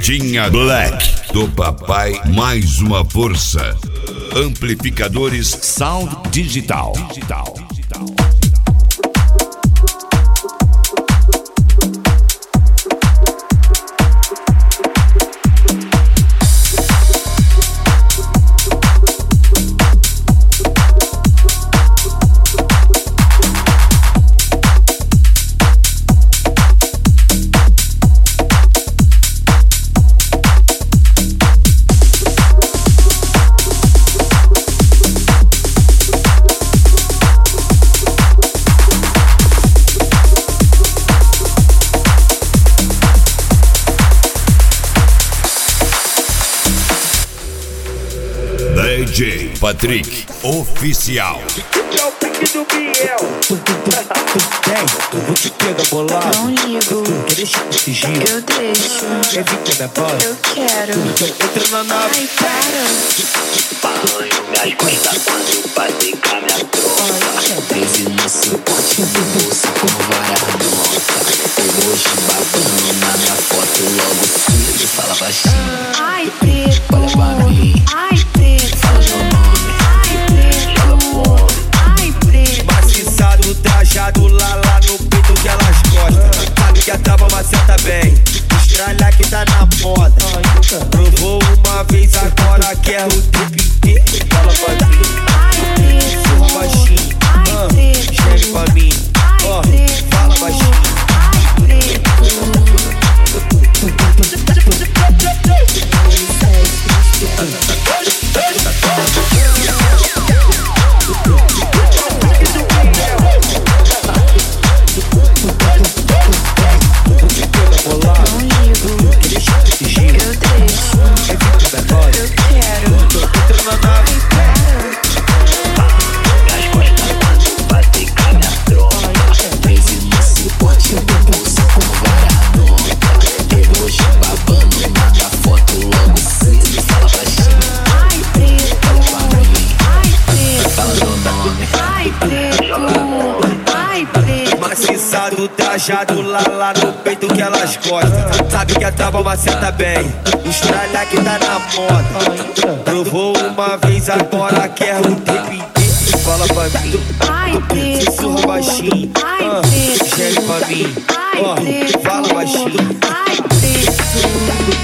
Pretinha Black do papai, mais uma força. Amplificadores Sound Digital. DJ Patrick Oficial. É o pique do Biel. Vou te pegar bolado. Não ligo, Quer deixar esse giro? eu deixo. Quer vir que é minha bola? Eu quero. Então entra na nave. Ai, para. Balanço minhas costas quando passei com a minha tropa. Prese no suporte, no bolso com várias notas. Emoji babando na minha foto, logo cedo fala baixinho. Ai, preto. Olha pra mim, Ai, preto. fala meu nome, Ai, preto. joga fome. Ai, preto. Maciçado, trajado lá no peito que elas gostam. Sabe que a trava maceta bem. Estralha que tá na moda. Provou uma vez, agora quer o tempo inteiro. Fala pra mim, Ai, preto. fala baixinho. Ai, preto. Chega pra mim, ó, Ai, preto. fala baixinho. Ai, preto. Não ligo, Quer deixar esse giro? eu deixo. Quer vir que é minha bola? Eu quero. Entra na nave. Minhas costas quando passei com a minha tropa. Prese no suporte, no bolso com várias notas. Emoji babando na minha foto, logo cedo fala baixinho. Ai, preto. Olha pra mim, Ai, preto. fala meu nome, Ai, preto. Ai, preto. Maciçado, trajado lá no peito que elas gostam. Sabe que a trava maceta bem. Estralha que tá na moda. Provou uma vez, agora quer o tempo inteiro. Fala pra mim, Ai, preto. sussurra baixinho. Ai, preto. Chega pra mim, Ai, ó, preto. fala baixinho. Ai, preto.